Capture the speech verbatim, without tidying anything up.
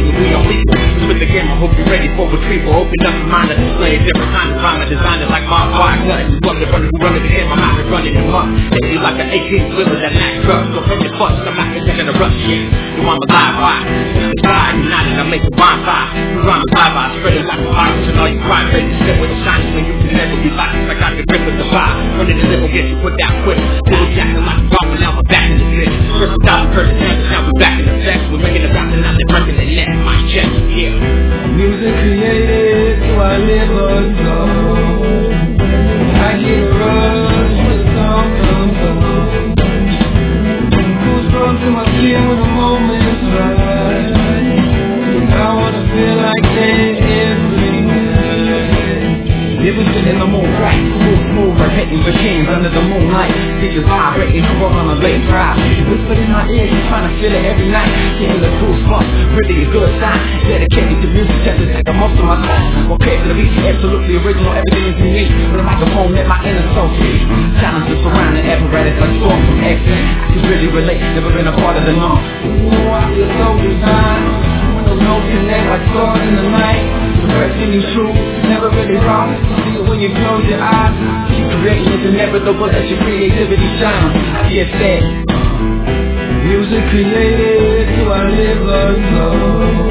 people, we all equal. With the game, I hope you're ready for retrieval. Open up your mind to display a different kind of rhyme. I designed it like my fire gun. Run the runner who run the game, I'm out here running them up. They feel like an eighteen sliver that Mac truck. So hurt your bust, I'm not taking a rush shit. You want my live wire? The sky united, I make a bonfire. You rhyme a live wire, spread it like a virus. And all you cry, ready to sit with the shiny when you can never be like I got the grip with the fire. Running the liver, get you put down quick. Little Jackson like a robber, now we're back in the pit. First a thousand person hands, now we're back in the flex. We're making a round and now they're breaking the net. My chest, yeah. Music created, so I live or go. I get a rush when the song comes on. Goosebumps in my skin when the moment's right. I wanna feel like that every night. It was in the moon, right? Smooth, smooth, rotating machines under the moonlight. Speakers vibrating, walk on a late drive. Whispered in my ear, you trying to feel it every night. Getting the goosebumps, really a good sign. Dedicated to music, just to take most of my time. Okay, to the beat, absolutely original, everything is unique. With a microphone, let my inner soul speak. Challenges surrounding apparatus like storm from accent. I can really relate, never been a part of the norm. Ooh, I feel so designed. When those notes connect like stars in the night. Expressing the truth, never really wrong. See it when you close your eyes. Keep creating, it's inevitable that your creativity shines. I get that. Music created, so I live or go.